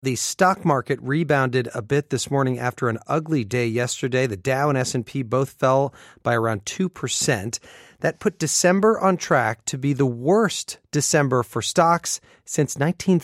The stock market rebounded a bit this morning after an ugly day yesterday. The Dow and S&P both fell by around 2%. That put December on track to be the worst December for stocks since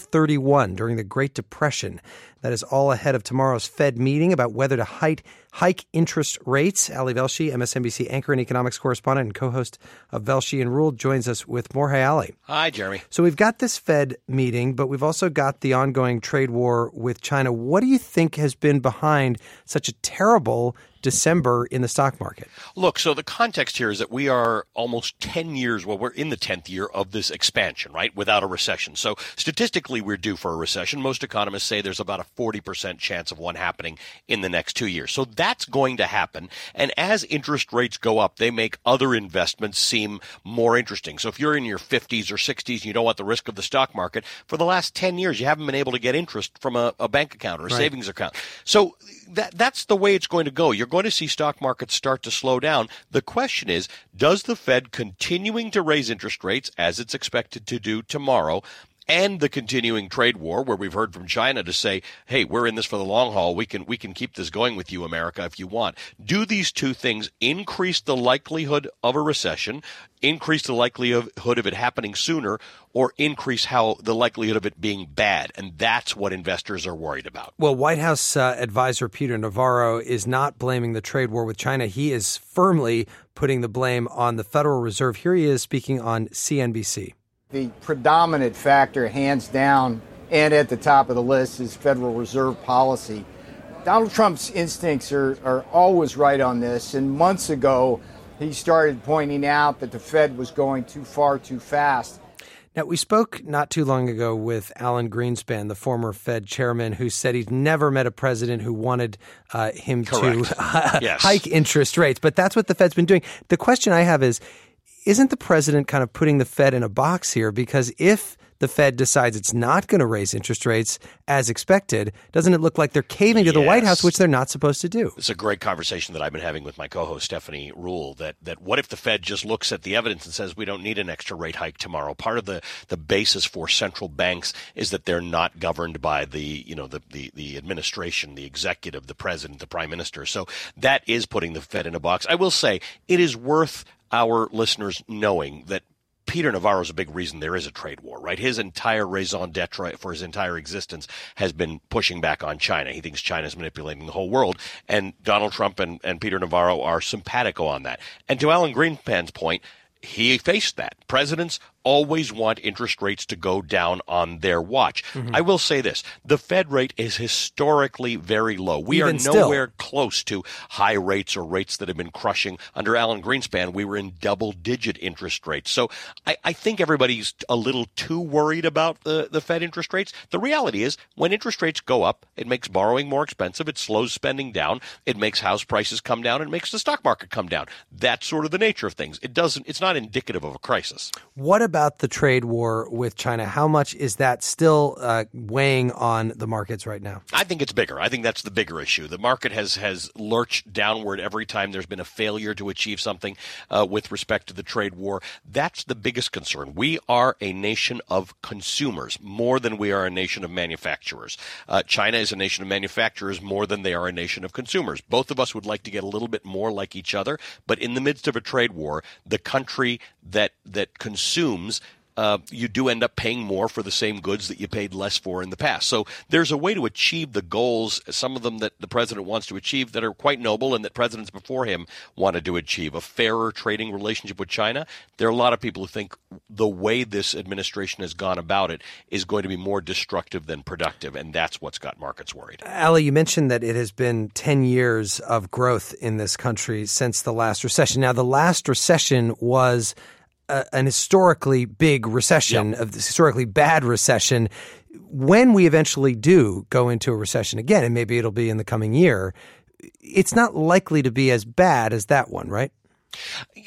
1931 during the Great Depression. That is all ahead of tomorrow's Fed meeting about whether to hike interest rates. Ali Velshi, MSNBC anchor and economics correspondent and co-host of Velshi and Rule, joins us with more. Hey, Ali. Hi, Jeremy. So we've got this Fed meeting, but we've also got the ongoing trade war with China. What do you think has been behind such a terrible December in the stock market? Look, so the context here is that we are almost 10 years, well, we're in the 10th year of this expansion, right, without a recession. So statistically, we're due for a recession. Most economists say there's about a 40% chance of one happening in the next 2 years. So that's going to happen. And as interest rates go up, they make other investments seem more interesting. So if you're in your 50s or 60s and you don't want the risk of the stock market, for the last 10 years, you haven't been able to get interest from a bank account or a savings account. So that's the way it's going to go. You're going to see stock markets start to slow down. The question is, does the Fed continuing to raise interest rates as it's expected to do tomorrow, and the continuing trade war, where we've heard from China to say, hey, we're in this for the long haul. We can keep this going with you, America, if you want. Do these two things increase the likelihood of a recession, increase the likelihood of it happening sooner, or increase the likelihood of it being bad? And that's what investors are worried about. Well, White House advisor Peter Navarro is not blaming the trade war with China. He is firmly putting the blame on the Federal Reserve. Here he is speaking on CNBC. The predominant factor, hands down, and at the top of the list is Federal Reserve policy. Donald Trump's instincts are always right on this, and months ago he started pointing out that the Fed was going too far too fast. Now, we spoke not too long ago with Alan Greenspan, the former Fed chairman, who said he'd never met a president who wanted him to hike interest rates. But that's what the Fed's been doing. The question I have is, isn't the president kind of putting the Fed in a box here? Because if the Fed decides it's not going to raise interest rates as expected, doesn't it look like they're caving to the White House, which they're not supposed to do? It's a great conversation that I've been having with my co-host, Stephanie Rule, that what if the Fed just looks at the evidence and says we don't need an extra rate hike tomorrow? Part of the basis for central banks is that they're not governed by the administration, the executive, the president, the prime minister. So that is putting the Fed in a box. I will say it is worth our listeners knowing that Peter Navarro is a big reason there is a trade war, right? His entire raison d'etre for his entire existence has been pushing back on China. He thinks China is manipulating the whole world. And Donald Trump and Peter Navarro are simpatico on that. And to Alan Greenspan's point, he faced that. Presidents always want interest rates to go down on their watch. Mm-hmm. I will say this. The Fed rate is historically very low. We are nowhere close to high rates or rates that have been crushing. Under Alan Greenspan, we were in double-digit interest rates. So I think everybody's a little too worried about the Fed interest rates. The reality is when interest rates go up, it makes borrowing more expensive. It slows spending down. It makes house prices come down. It makes the stock market come down. That's sort of the nature of things. It's not indicative of a crisis. What about the trade war with China? How much is that still weighing on the markets right now? I think it's bigger. I think that's the bigger issue. The market has lurched downward every time there's been a failure to achieve something with respect to the trade war. That's the biggest concern. We are a nation of consumers more than we are a nation of manufacturers. China is a nation of manufacturers more than they are a nation of consumers. Both of us would like to get a little bit more like each other, but in the midst of a trade war, the country that consumes, you do end up paying more for the same goods that you paid less for in the past. So there's a way to achieve the goals, some of them that the president wants to achieve, that are quite noble and that presidents before him wanted to achieve. A fairer trading relationship with China. There are a lot of people who think the way this administration has gone about it is going to be more destructive than productive, and that's what's got markets worried. Ali, you mentioned that it has been 10 years of growth in this country since the last recession. Now, the last recession was an historically big recession, of this historically bad recession. When we eventually do go into a recession again, and maybe it'll be in the coming year, it's not likely to be as bad as that one, right?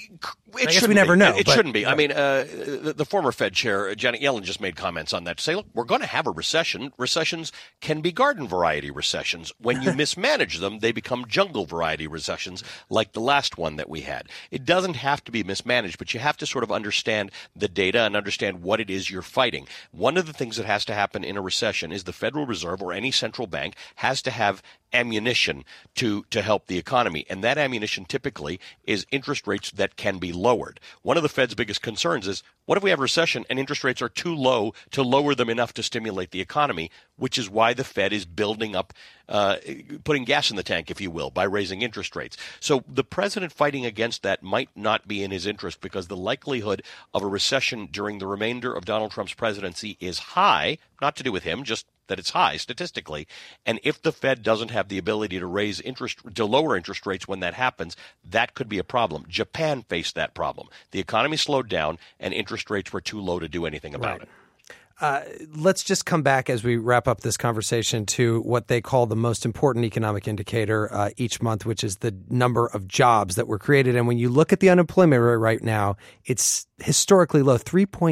I guess we never know. It shouldn't be. Right. I mean, the former Fed chair, Janet Yellen, just made comments on that to say, look, we're going to have a recession. Recessions can be garden variety recessions. When you mismanage them, they become jungle variety recessions like the last one that we had. It doesn't have to be mismanaged, but you have to sort of understand the data and understand what it is you're fighting. One of the things that has to happen in a recession is the Federal Reserve or any central bank has to have ammunition to help the economy. And that ammunition typically is interest rates that can be lowered. One of the Fed's biggest concerns is, what if we have a recession and interest rates are too low to lower them enough to stimulate the economy, which is why the Fed is building up, putting gas in the tank, if you will, by raising interest rates. So the president fighting against that might not be in his interest because the likelihood of a recession during the remainder of Donald Trump's presidency is high, not to do with him, just that it's high statistically. And if the Fed doesn't have the ability to lower interest rates when that happens, that could be a problem. Japan faced that problem. The economy slowed down and interest rates were too low to do anything about it. Let's just come back as we wrap up this conversation to what they call the most important economic indicator each month, which is the number of jobs that were created. And when you look at the unemployment rate right now, it's historically low,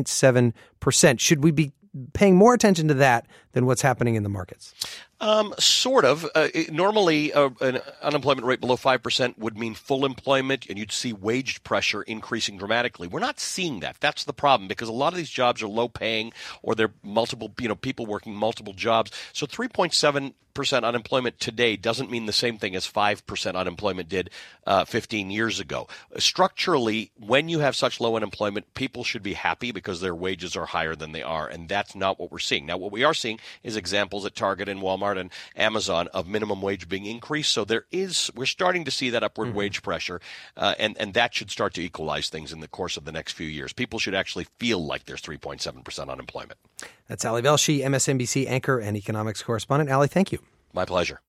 3.7%. Should we be paying more attention to that than what's happening in the markets? Sort of. Normally, an unemployment rate below 5% would mean full employment, and you'd see wage pressure increasing dramatically. We're not seeing that. That's the problem, because a lot of these jobs are low paying, or they're multiple, people working multiple jobs. So 3.7% unemployment today doesn't mean the same thing as 5% unemployment did 15 years ago. Structurally, when you have such low unemployment, people should be happy because their wages are higher than they are, and that's not what we're seeing. Now, what we are seeing is examples at Target and Walmart and Amazon of minimum wage being increased. So we're starting to see that upward wage pressure, and that should start to equalize things in the course of the next few years. People should actually feel like there's 3.7% unemployment. That's Ali Velshi, MSNBC anchor and economics correspondent. Ali, thank you. My pleasure.